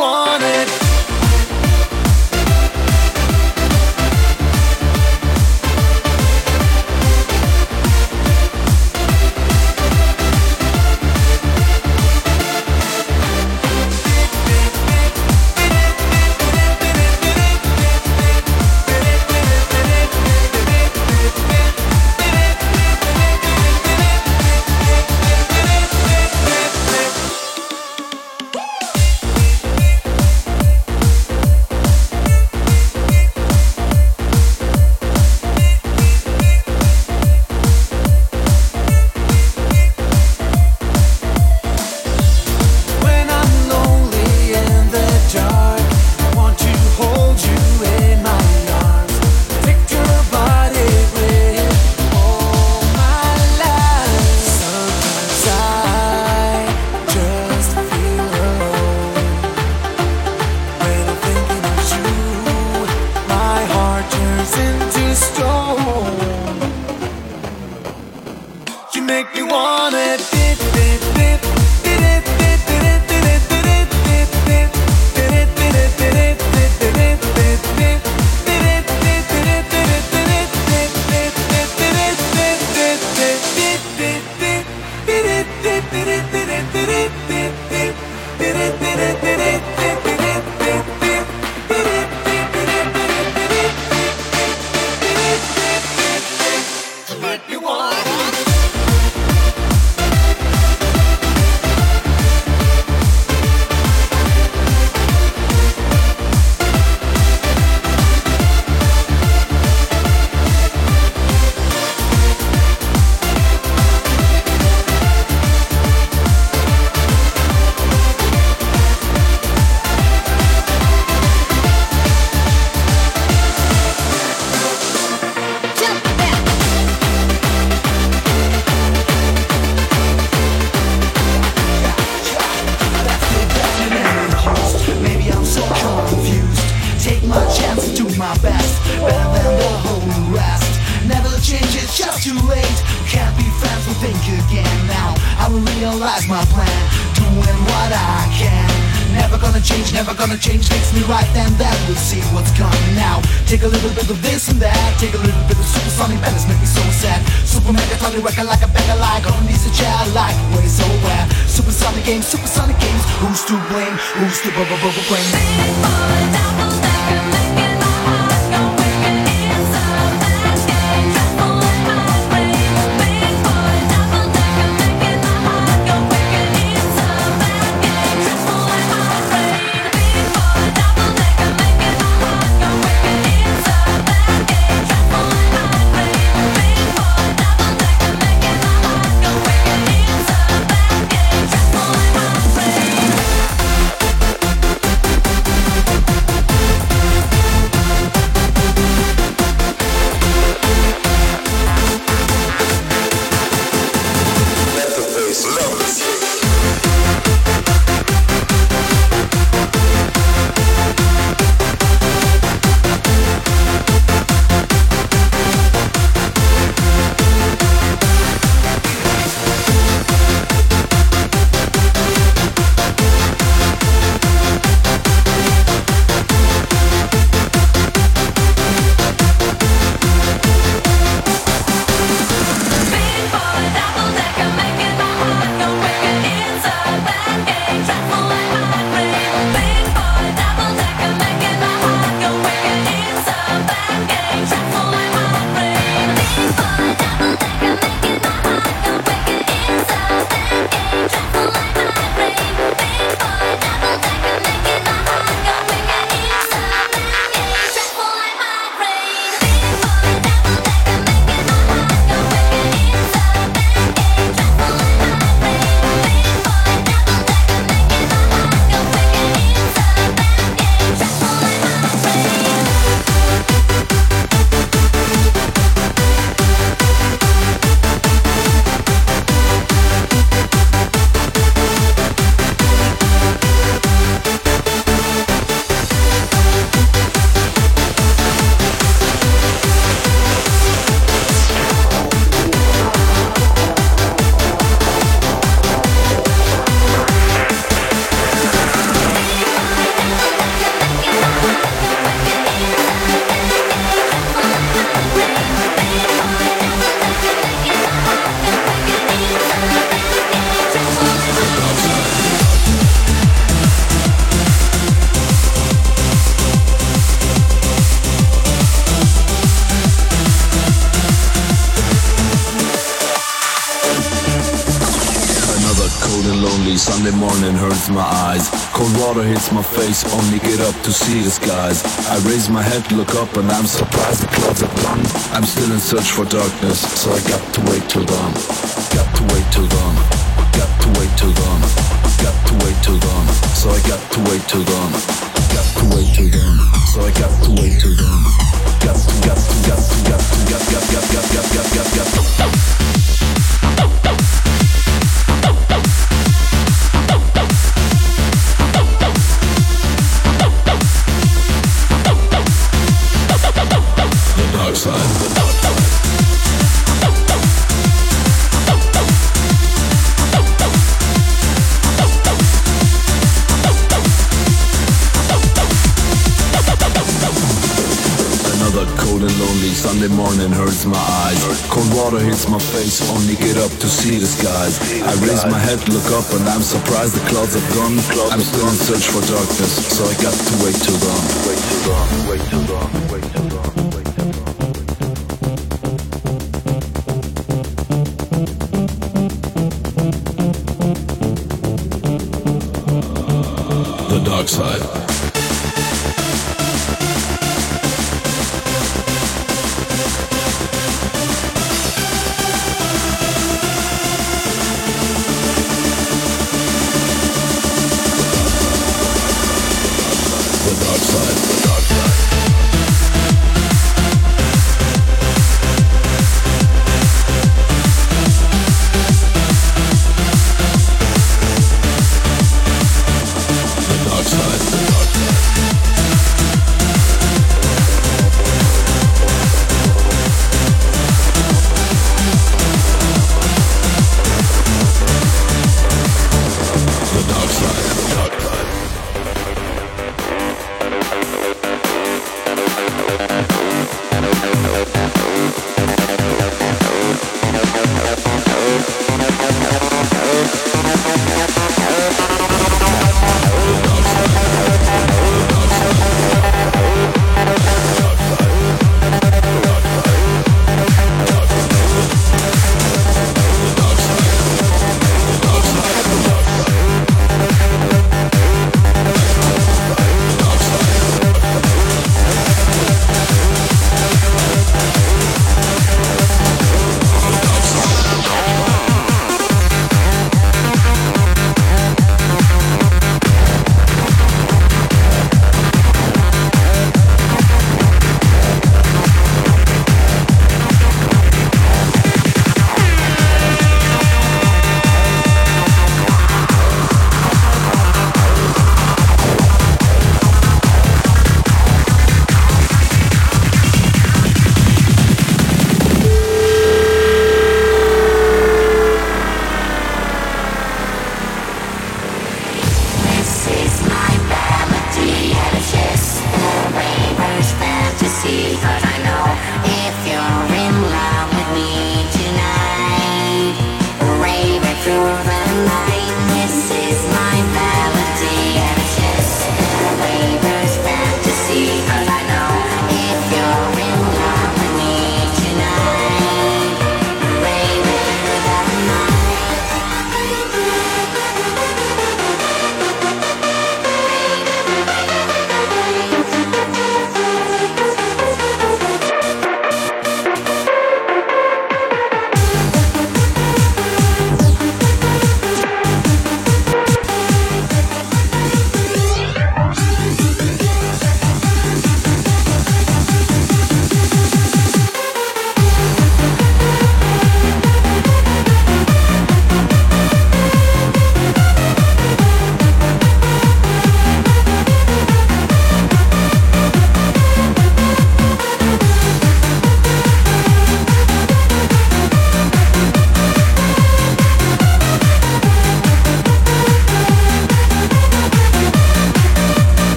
want it. Make me want it. Too late, can't be friends, we'll think again now. I will realize my plan, doing what I can. Never gonna change, makes me right, and then we'll see what's coming now. Take a little bit of this and that, take a little bit of supersonic balance, make me so sad. Super megatonic record like a beggar like, on these a child like, what is so bad. Supersonic games, who's to blame, who's to blame? Sunday morning hurts my eyes. Cold water hits my face, only get up to see the skies. I raise my head, look up, and I'm surprised the clouds are gone. I'm still in search for darkness, so I got to wait till dawn. Got to wait till dawn. Got to wait till dawn. Got to wait till dawn. So I got to wait till dawn. Got to wait till dawn. So I got to wait till dawn. Got to, got to, got to, got to, got to. The dark side. Cold and lonely, Sunday morning hurts my eyes. Cold water hits my face, only get up to see the skies. I raise my head, look up, and I'm surprised the clouds have gone. I'm still in search for darkness, so I got to wait till dawn. Wait till dawn, wait till dawn, wait till dawn, wait till dawn. The dark side.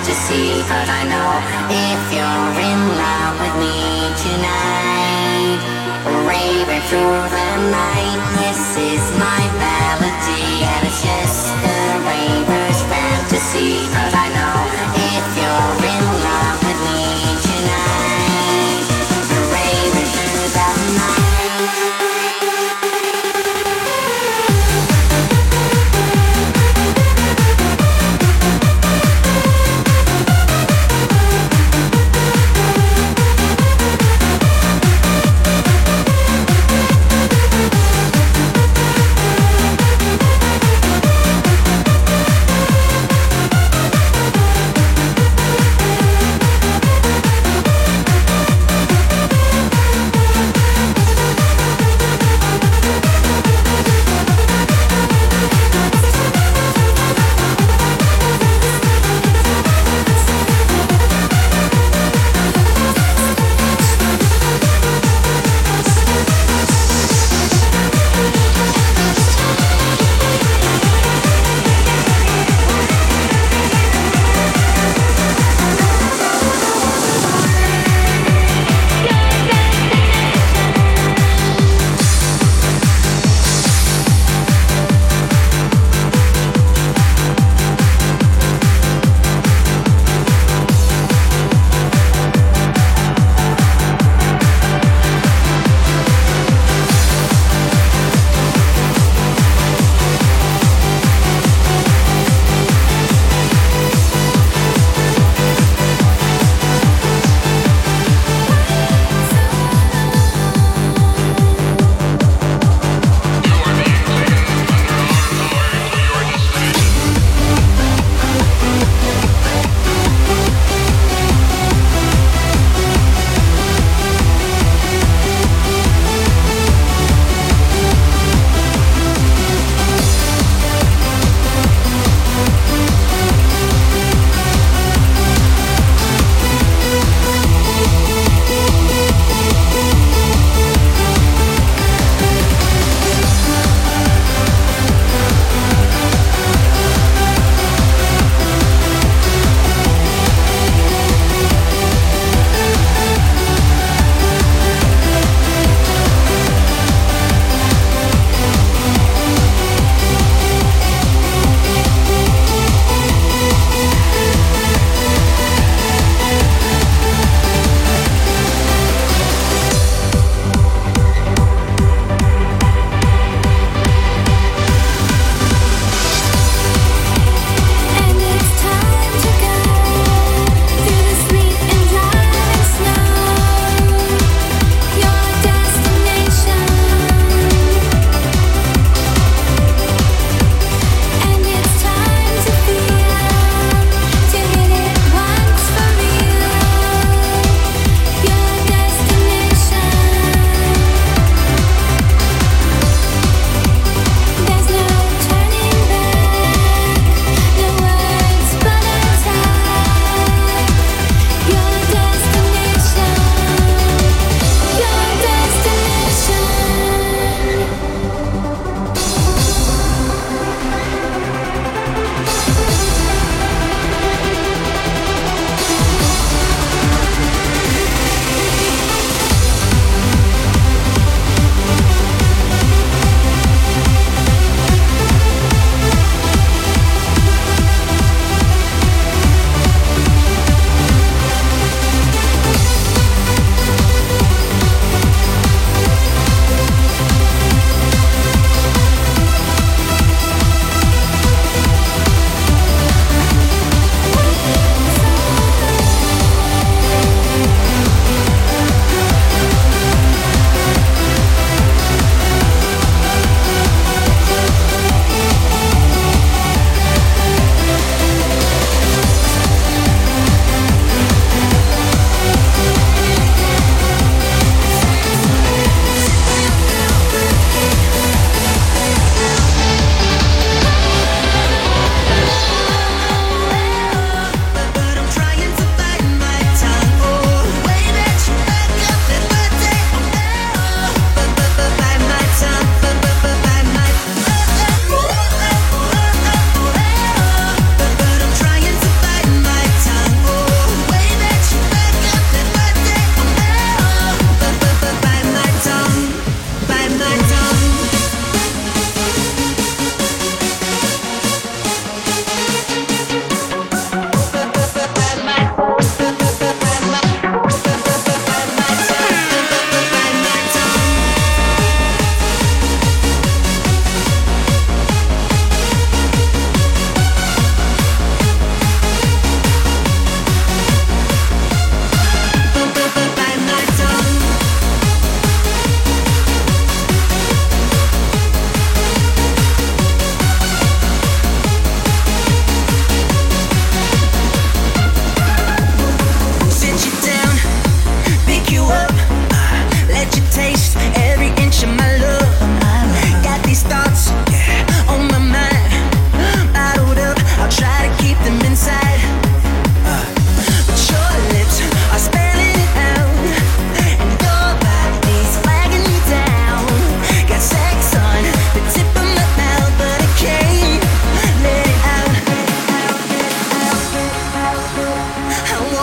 fantasy, but I know if you're in love with me tonight, raving through the night, this is my melody, and it's just a raver's fantasy, but I know if you're in love with me tonight, raving through the night.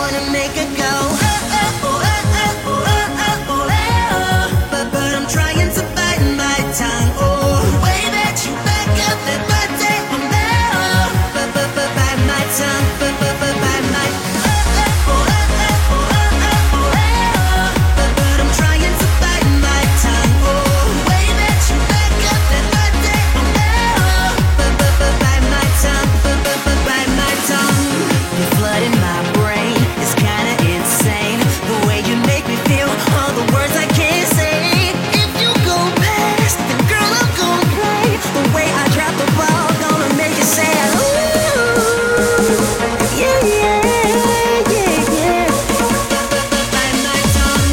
wanna make it go. But I'm trying to bite my tongue. Oh, the way that you back up that body, bite my tongue, bite my. But I'm trying to bite my tongue. Oh, the way that you back up that body, bite my tongue, bite my tongue. You're flooding my brain. It's kinda insane the way you make me feel. All the words I can't say. If you go past, then girl I'm gonna play. The way I drop the ball, gonna make you say, ooh, yeah, yeah, yeah, yeah. Bite my tongue.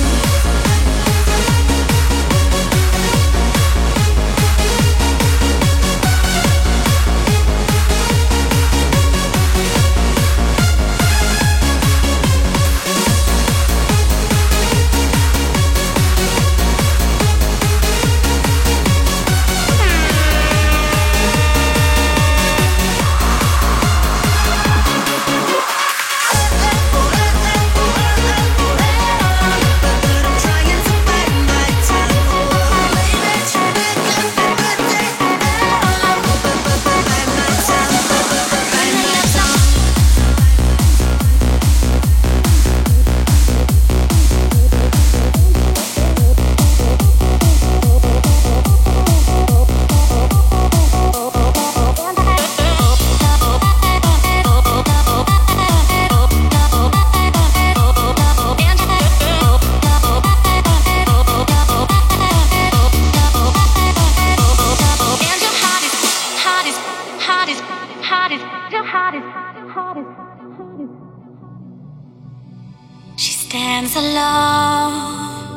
She stands alone,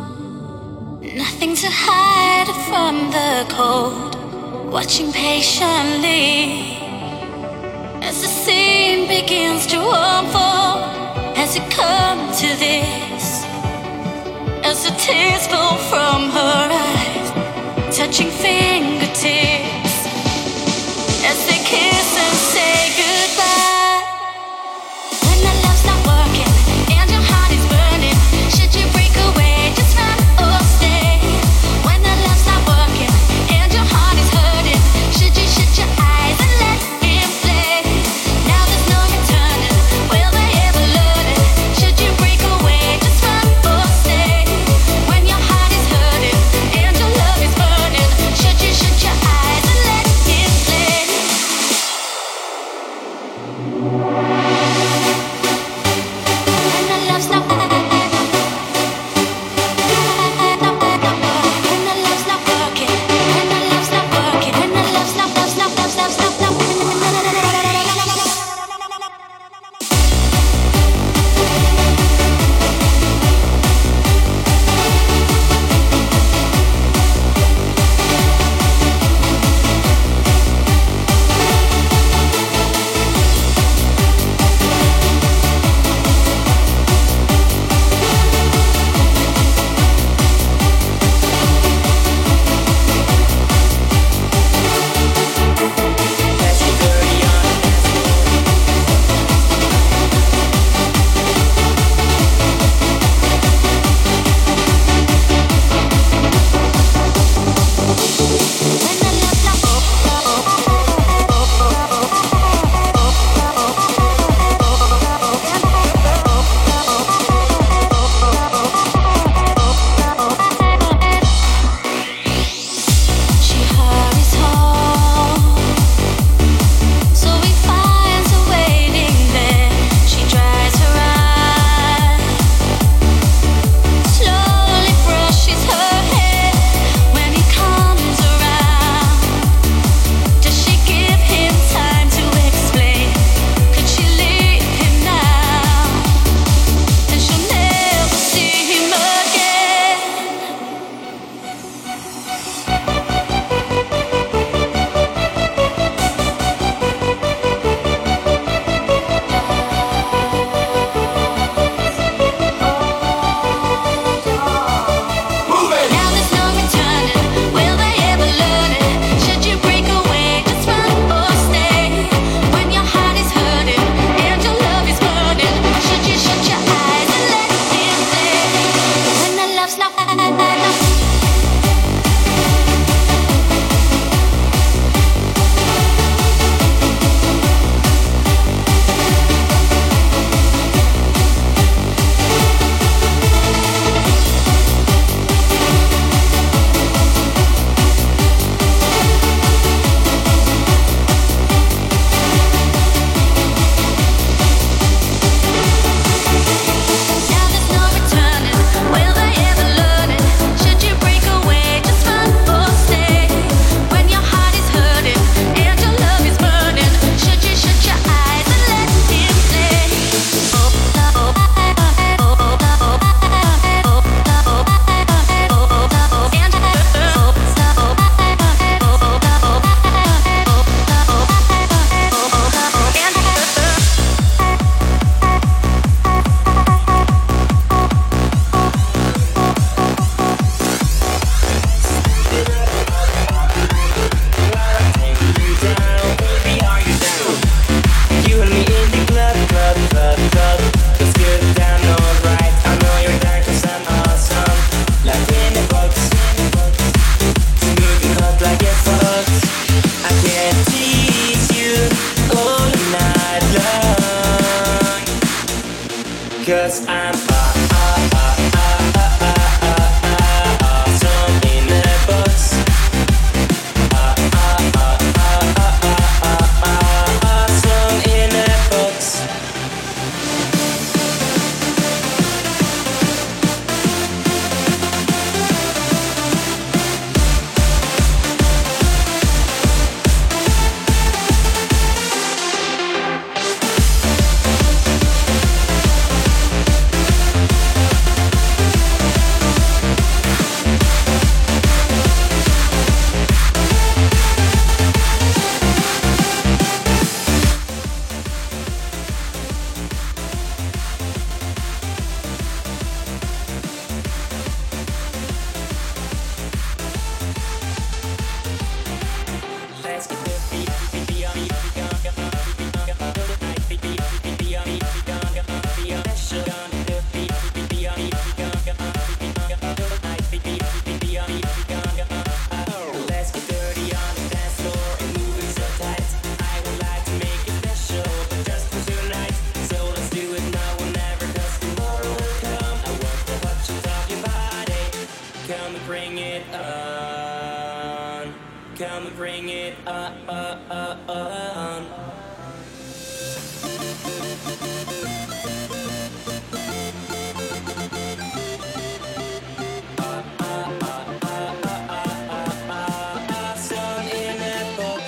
nothing to hide from the cold, watching patiently as the scene begins to unfold. Has it come to this? As the tears fall from her eyes, touching fingertips, as they kiss and say goodbye. When the love's not working and your heart is burning, should you break away, just run or stay? When the love's not working and your heart is hurting, should you shut your eyes and let him play? Now there's no returning, will they ever learn it? Should you break away, just run or stay? When your heart is hurting and your love is burning, should you shut your eyes 'cause I'm awesome in the box. Awesome in the box. Come and bring it on. Awesome in a box.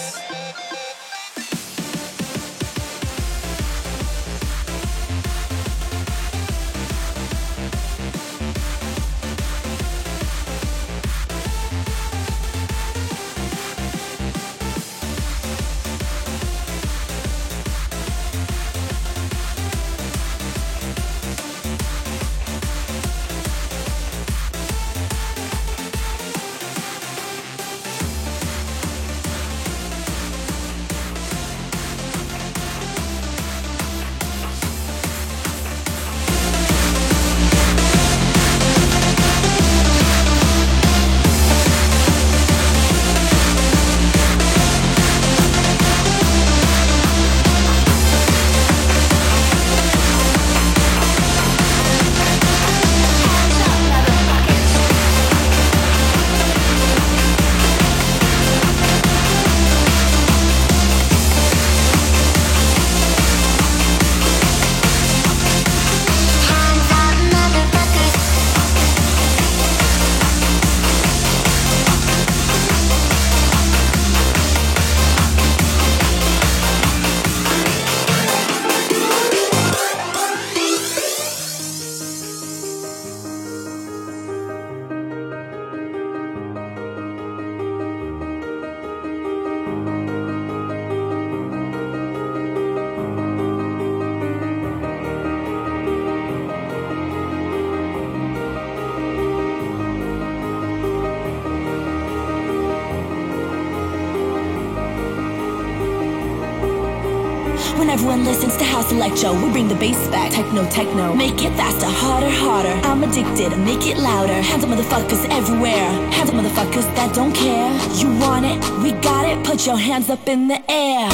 When everyone listens to house electro, we bring the bass back. Techno, make it faster, harder, harder. I'm addicted, make it louder. Hands up motherfuckers everywhere. Hands up motherfuckers that don't care. You want it, we got it. Put your hands up in the air.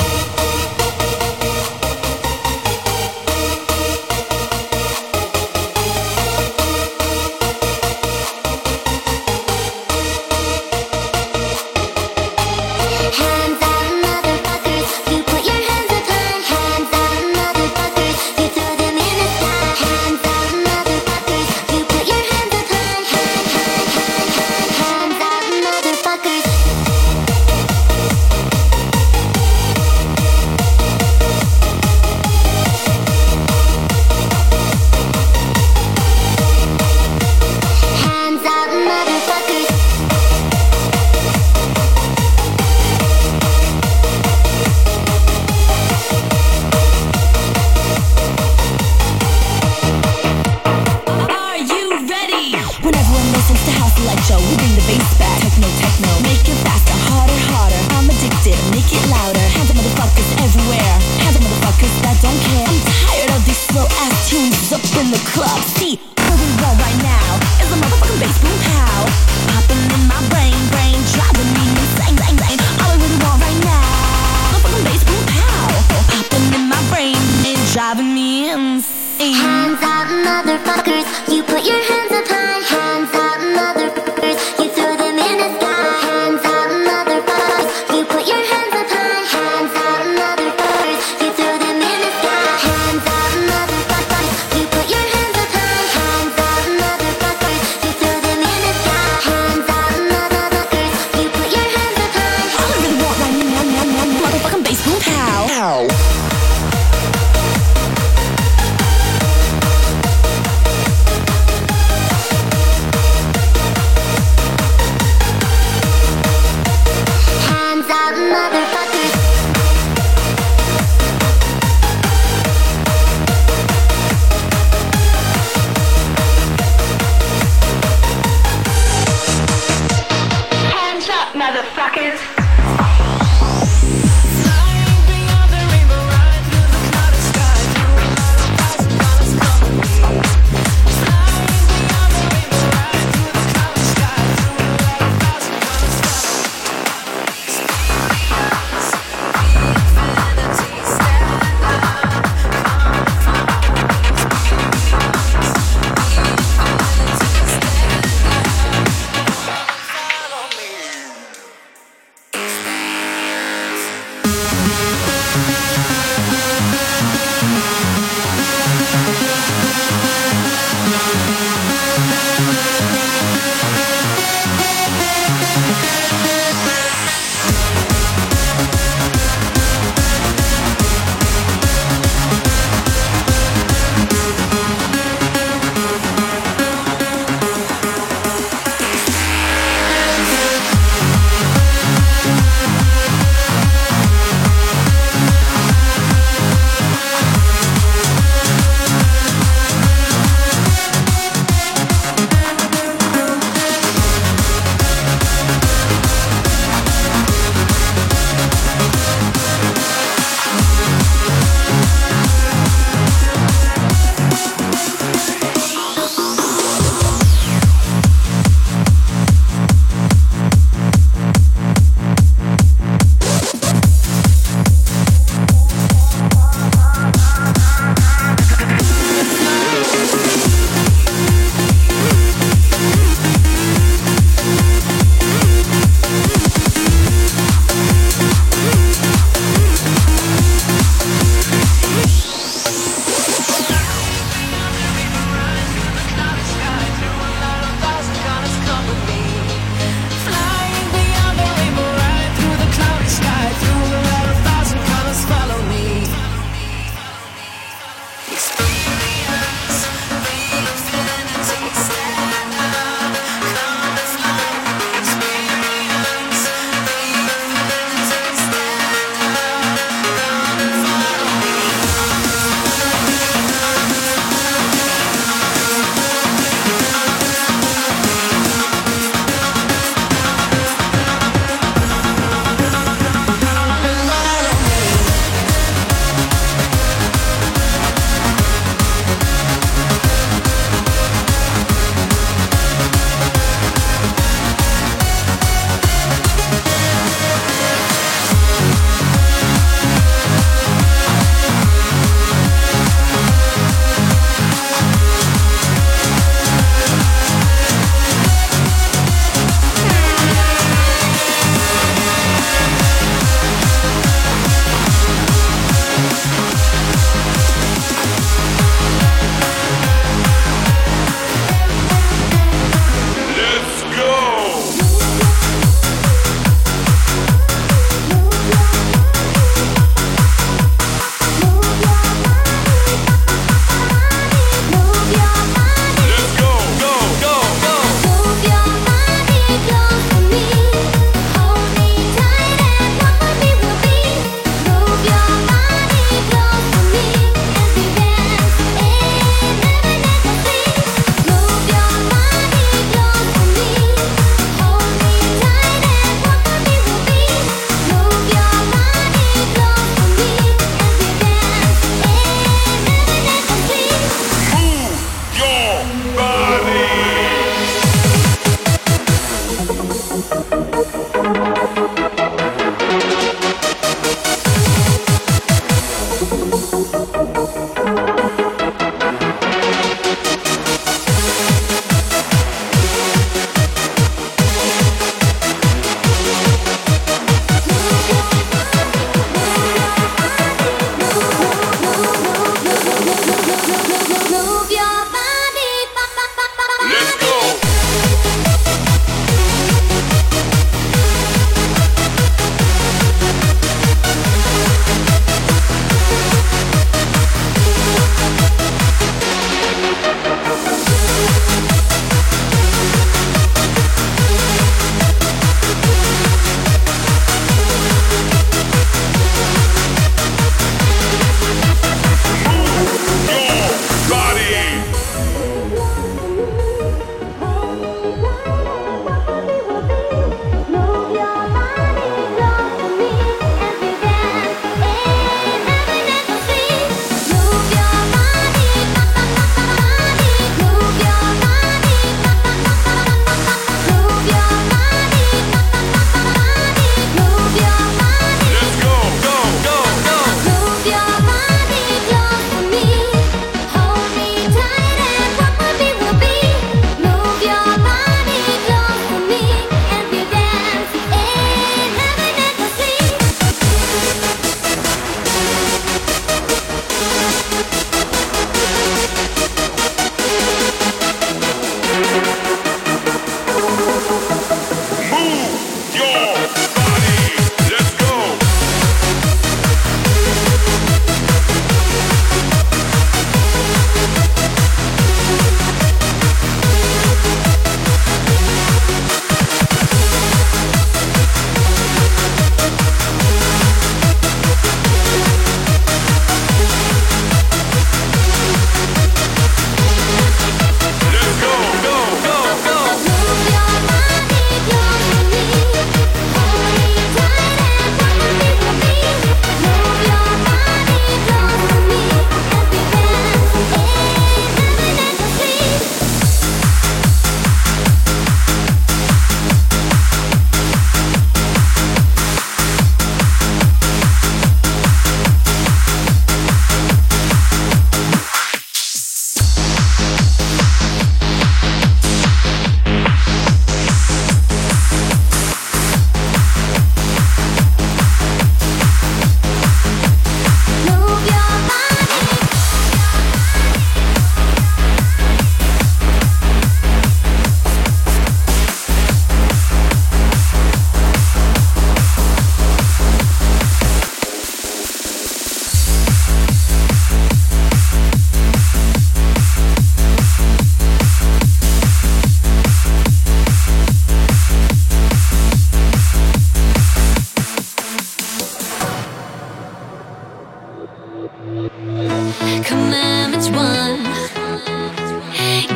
driving me insane. Hands up, motherfuckers. You put your hands up high. Hands up, motherfuckers. You throw them in the sky. Hands up, motherfuckers. You put your hands up high. Hands up, motherfuckers. You throw them in the sky. Hands up, motherfuckers. You put your hands up high. Hands up, motherfuckers. You throw them in the sky. Hands up, motherfuckers. You put your hands up high. All I really want right now, motherfucking bass boom pow.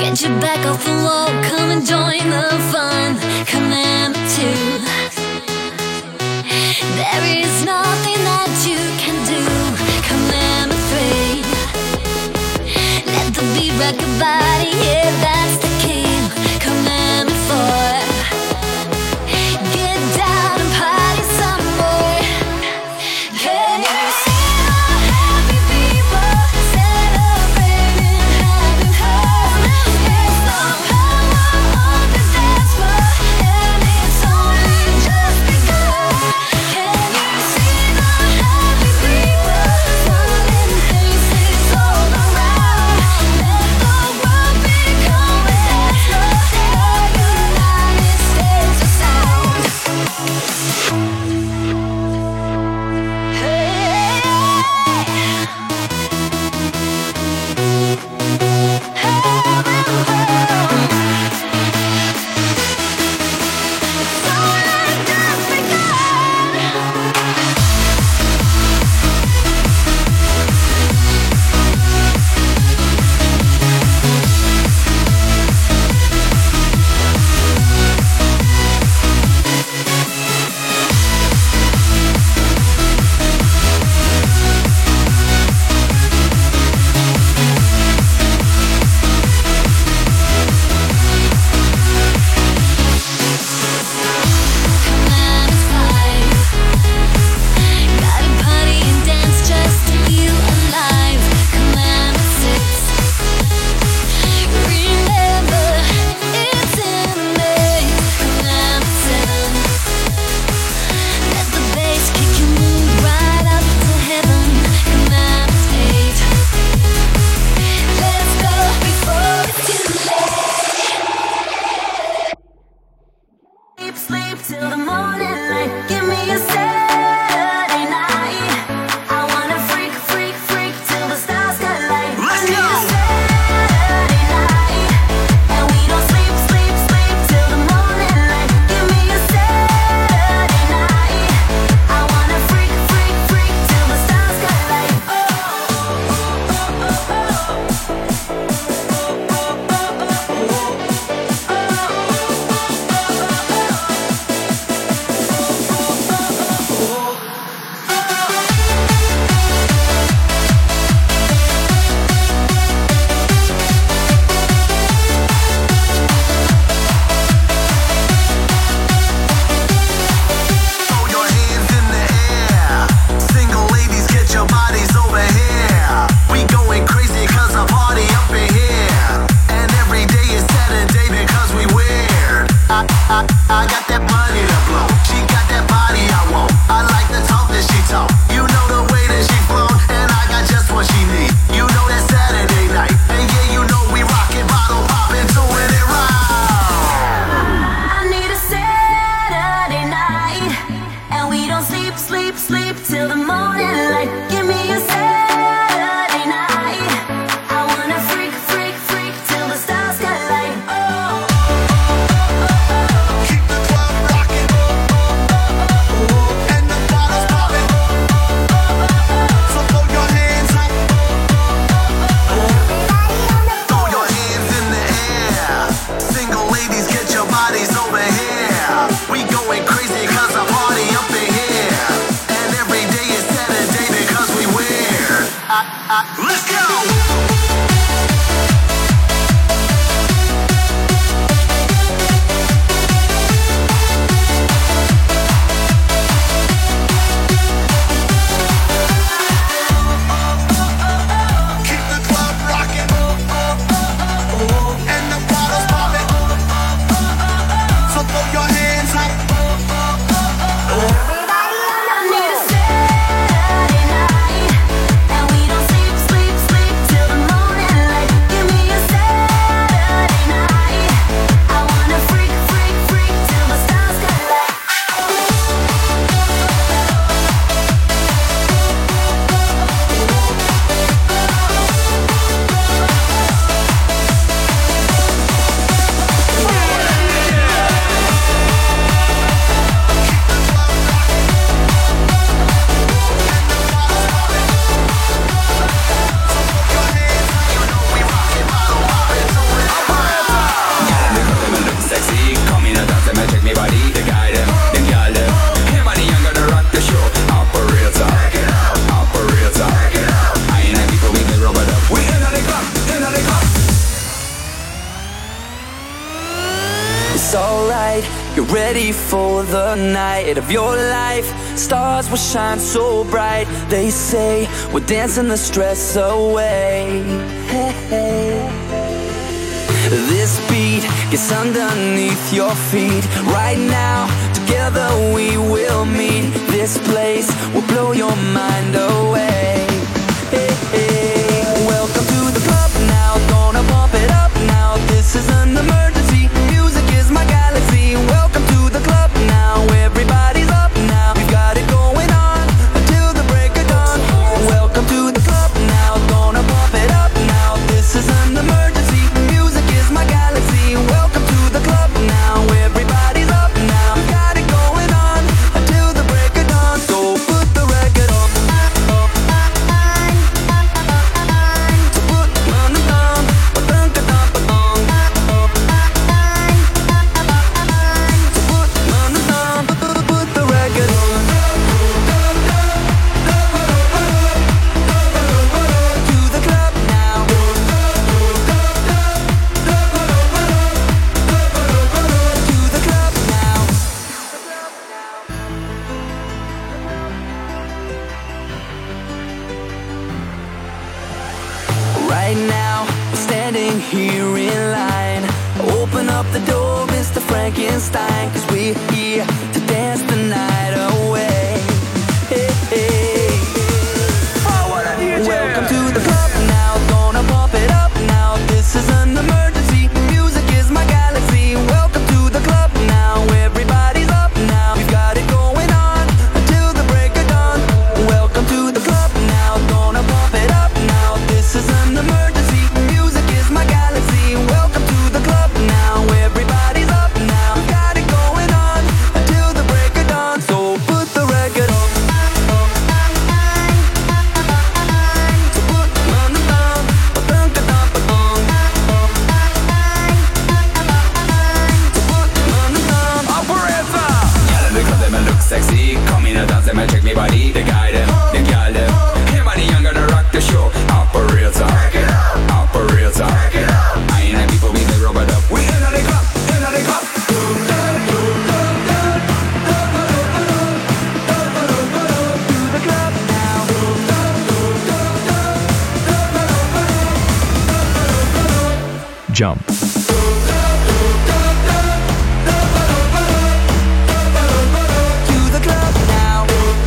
Get your back off the wall, come and join the fun. Commandment 2. There is nothing that you can do. Commandment 3. Let the beat rock your body, yeah, that's the key. Commandment 4. Get down and party some more. Can you see the happy people celebrating, having fun? It's the power of the dance floor, and it's only just begun. Can you see the happy people falling faces all around? Let the world become it's alright. You're ready for the night of your life. Stars will shine so bright. They say we're dancing the stress away. Hey, hey. This beat gets underneath your feet. Right now, together we will meet. This place will blow your mind away. Hey, hey. Welcome to the club now, gonna pump it up now. This is an emergency, music is my galaxy. Welcome to the club now, everybody's up now. We've got it going on until the break of dawn. Welcome to the club now, gonna pump it up now. This is an emergency, music is my galaxy. Welcome to the club now, everybody's up now. We've got it going on until the break of dawn. So put the record on. So put on the dawn, put the dawn, put on. So put on the dawn, put the record on. To the club now. To the club now. Right now, we're standing here in line. Open up the door, Mr. Frankenstein, 'cause we're here to dance the night away. Hey, hey. Welcome to the club now, gonna pump it up now. This is an emergency, music is my galaxy. Welcome to the club now, everybody's up now. We've got it going on until the break of dawn. Welcome to the club now, gonna pump it up now. This is an emergency, music is my galaxy. Welcome to the club now, everybody's up now. We've got it going on until the break of dawn. So put the record on. So put on the dawn, put the dawn, put on. So put on the dawn. Operator! Y'all in the club, them look sexy. Come in and dance, them and check me body. The guy, them, the girl, them. Hey, money, young, gonna rock the show. Operator, operator. I ain't happy for me, they rub it up. We in the club, in the club. To The club now. Jump. To the club now.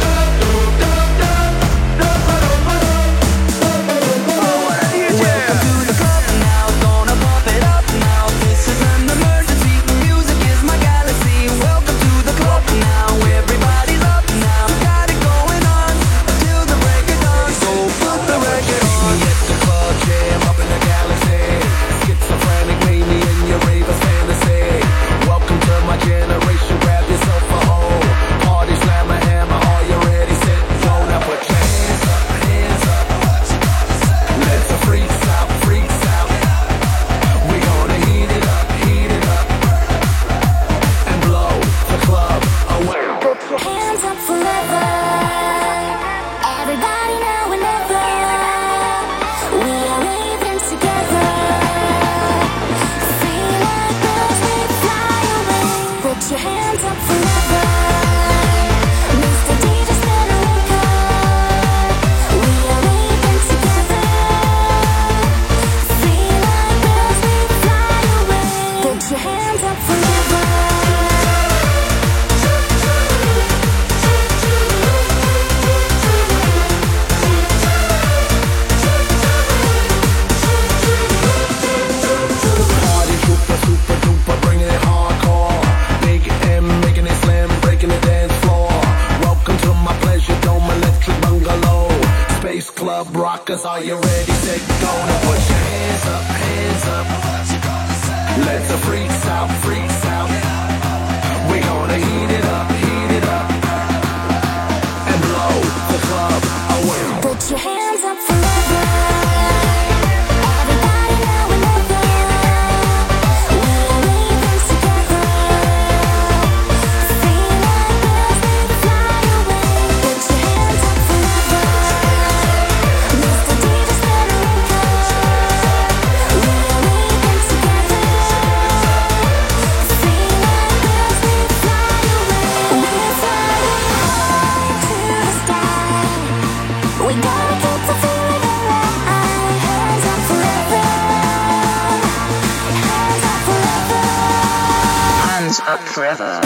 Welcome to the club now, gonna pump it up now. This is an emergency, music is my galaxy. Welcome to the club now, everybody's up now. We got it going on until the break of dawn. So put the record on. At the club, jam up in the galaxy. Schizophrenic mania in your raver fantasy. Welcome to my generation, grab yourself a hole. Party slammer, hammer, are you ready? Set, go, now put your hands up, hands up. Let the freaks out, freaks out. We gonna heat it up, and blow the club away. Hands up forever. Everybody now and never. We are raving together. Feel like birds, we fly away. Put your hands up forever. Mr. DJ, spin a record. We are raving together. Feel like birds, we fly away. Put your hands up forever. Party trooper, super duper, bringing it hardcore. Big M making it slam, breaking the dance floor. Welcome to my pleasure dome, electric bungalow. Space club rockers, are you ready? Set, go, now put your hands up, hands up. Let the freaks out, freaks out. We gonna heat it up, and blow the club away. Put your hands up forever. Everybody now and never. We are raving together. Feel like birds, we fly away. Put your hands up forever. Mr. DJ, spin up forever.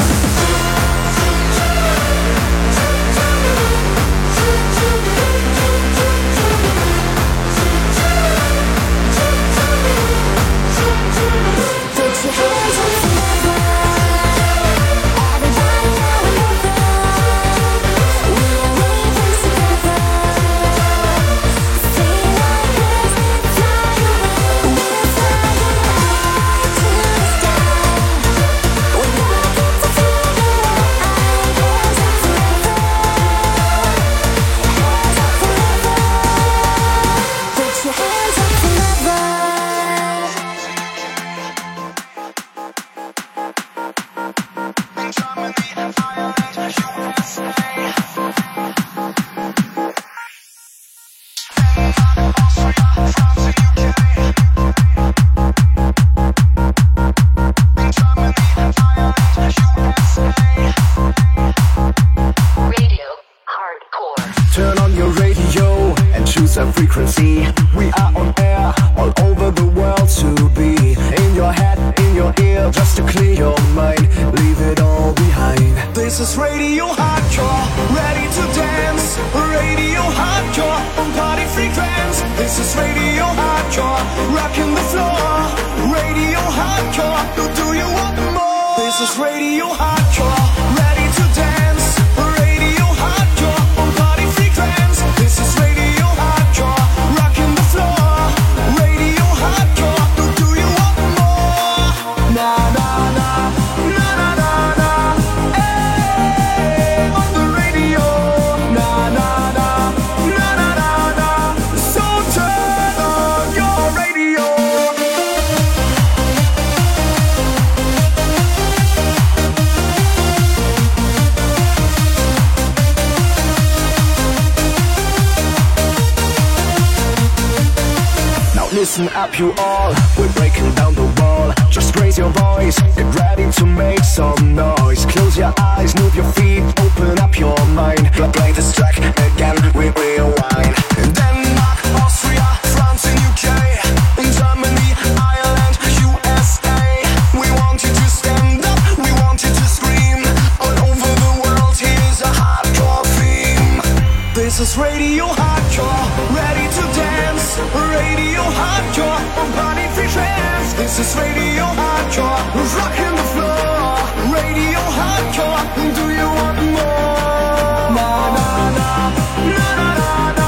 Frequency. We are on air all over the world to be in your head, in your ear, just to clear your mind. Leave it all behind. This is Radio Hardcore, ready to dance. Radio Hardcore on Party Frequency. This is Radio Hardcore, rocking the floor. Radio Hardcore, do you want more? This is Radio Hardcore, ready to dance. Radio Hardcore on Party Frequency. This is Radio Listen up you all, we're breaking down the wall. Just raise your voice, get ready to make some noise. Close your eyes, move your feet, open up your mind. Play this track again, we rewind. In Denmark, Austria, France and UK, in Germany, Ireland, USA. We want you to stand up, we want you to scream. All over the world, here's a hardcore theme. This is Radio Hardcore, ready to dance. Radio Hardcore on Party Frequency. This is Radio Hardcore, rocking the floor. Radio Hardcore, do you want more? Na na na, na na na na.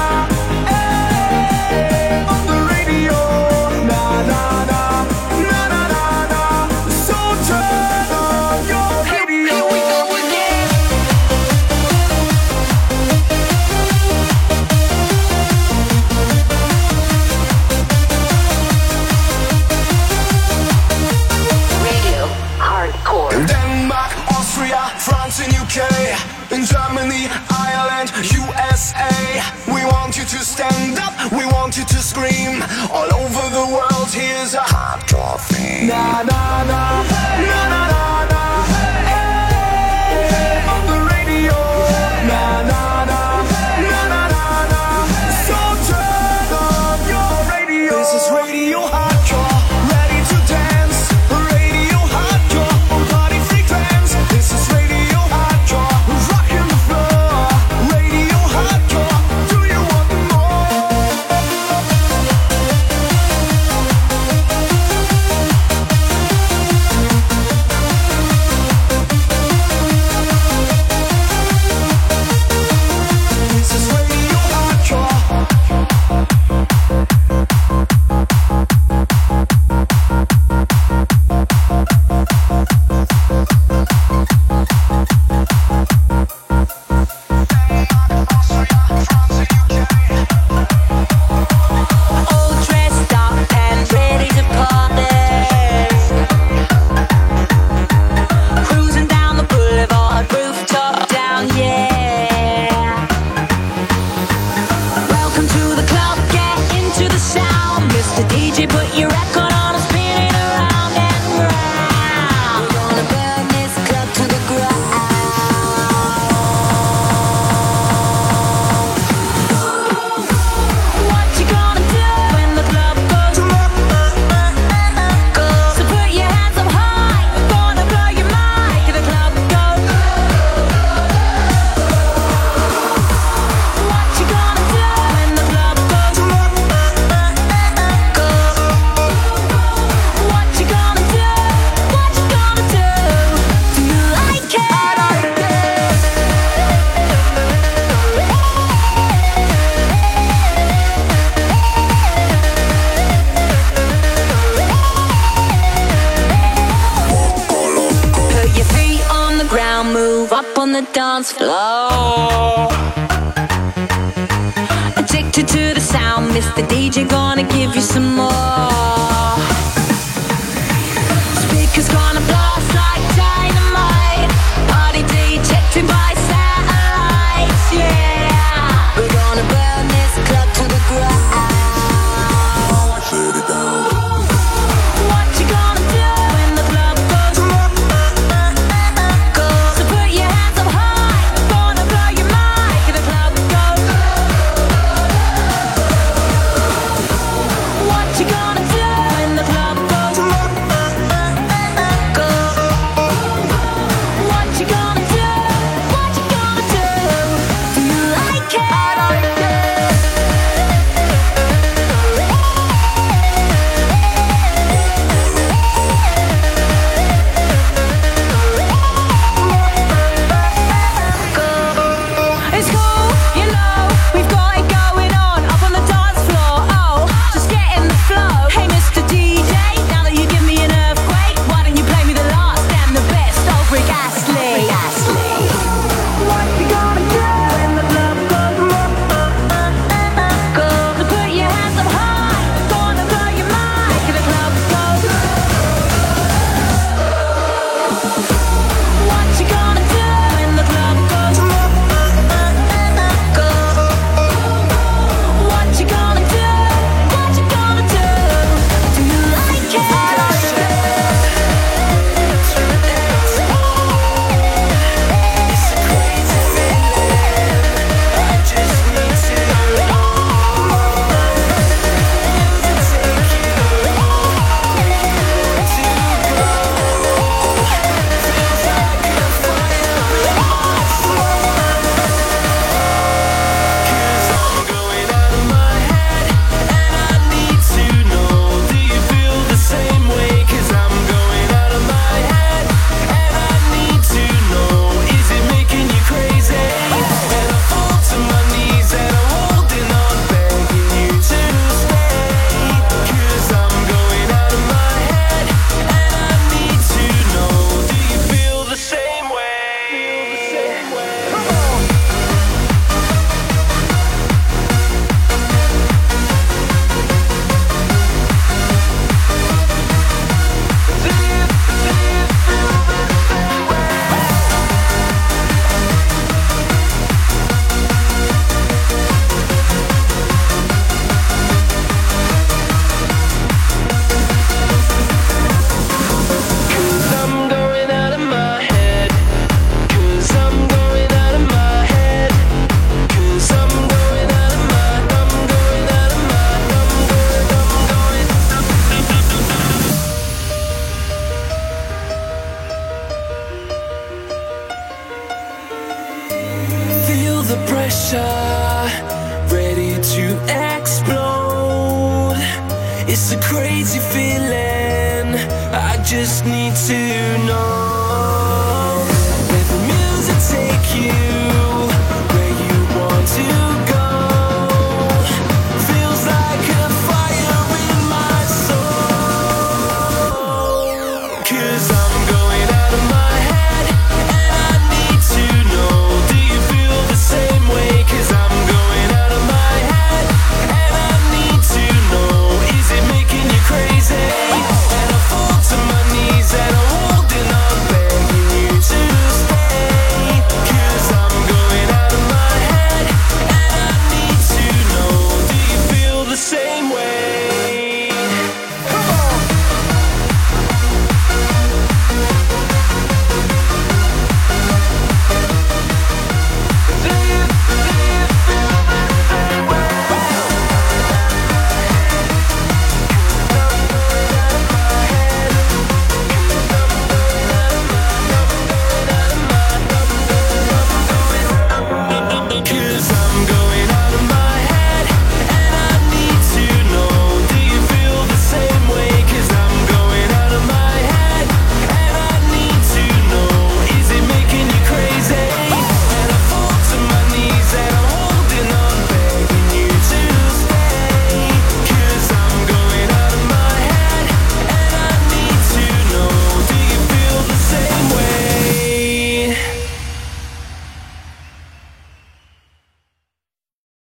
Hey, on the radio. Na na na, na na na na. So turn on your radio. Here we go again. France and UK, in Germany, Ireland, USA. We want you to stand up, we want you to scream. All over the world, here's a hardcore theme. Na na na, na na na na. Hey, on the radio. Na na na, na na na na. So turn on your radio. This is Radio Hardcore, ready to dance. Radio Hardcore on Party Frequency. This is Radio. the dance floor. Addicted to the sound, Mr. DJ gonna give you some more. Speakers gonna blast like dynamite. Party detected by satellites, yeah. We're gonna burn this club to the ground. Shut it down. What you gonna do when the club goes? So put your hands up high. Gonna blow your mind. The club goes. What you gonna do when the club goes? What you gonna do? What you gonna do? Do you like it? It's cool, you know, we've got it going on up on the dance floor. Oh, just get in the flow. Hey, Mr. DJ, now that you give me an earthquake, why don't you play me the last and the best of Rick Astley? What you gonna do when the club goes? Gonna put your hands up high, gonna blow your mind. The club goes. What you gonna do when the club goes? What you gonna do? What you gonna do? Do you like it? Feel the pressure, ready to explode. It's a crazy feeling, I just need to know. Let the music take you